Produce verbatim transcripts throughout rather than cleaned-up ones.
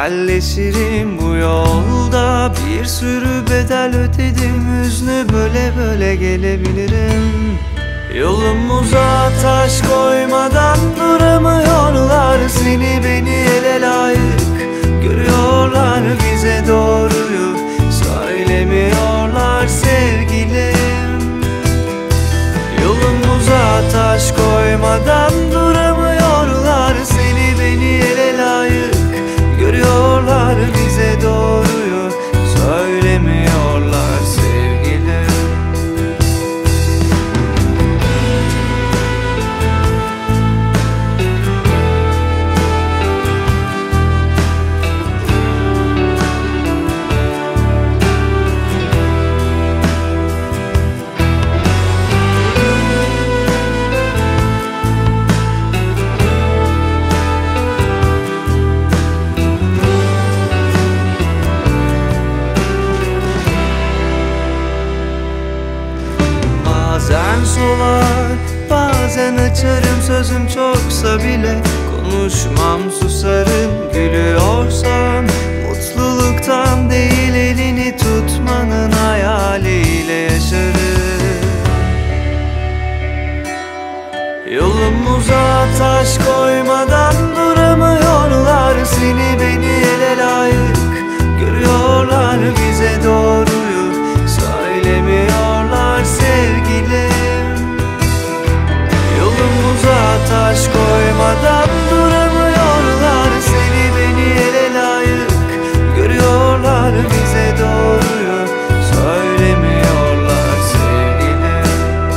Yerleşirim bu yolda, bir sürü bedel ödedim. Hüznü böyle böyle gelebilirim. Yolumuza taş koymadan duramıyorlar. Seni beni ele layık görüyorlar. Bize doğruyu söylemiyorlar sevgilim. Yolumuza taş koymadan duramıyorlar. Seni beni ele layık görüyorlar. Bize doğruyu söylemiyorlar sevgilim. Bazen solar, bazen açarım. Sözüm çoksa bile konuşmam, susarım. Gülüyorsam mutluluktan değil, elini tutmanın hayaliyle yaşarım. Yolumuza taş koymadan duramıyorlar. Seni beni ele layık görüyorlar. Bize doğruyu söylemiyorlar sevgilim. Yolumuza taş koymadan duramıyorlar. Seni beni ele layık görüyorlar. Bize doğruyu söylemiyorlar sevgilim.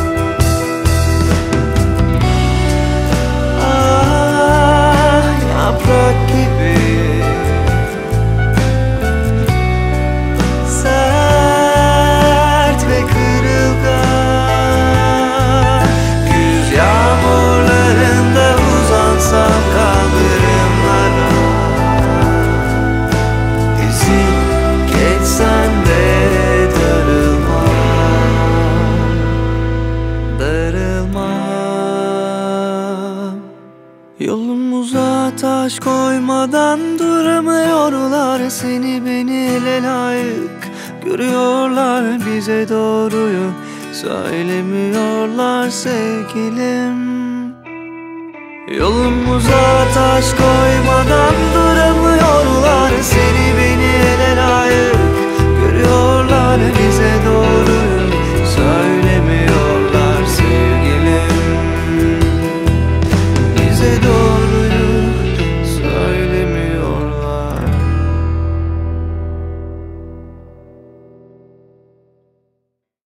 Ah, yaprak gibi sert ve kırılgan. Güz yağmurlarında uzansam kaldırımlara, izin geçsen de darılmam, darılmam. Yolumuza taş koymadan duramıyorlar. Seni beni ele layık görüyorlar. Bize doğruyu söylemiyorlar sevgilim. Yolumuza taş koy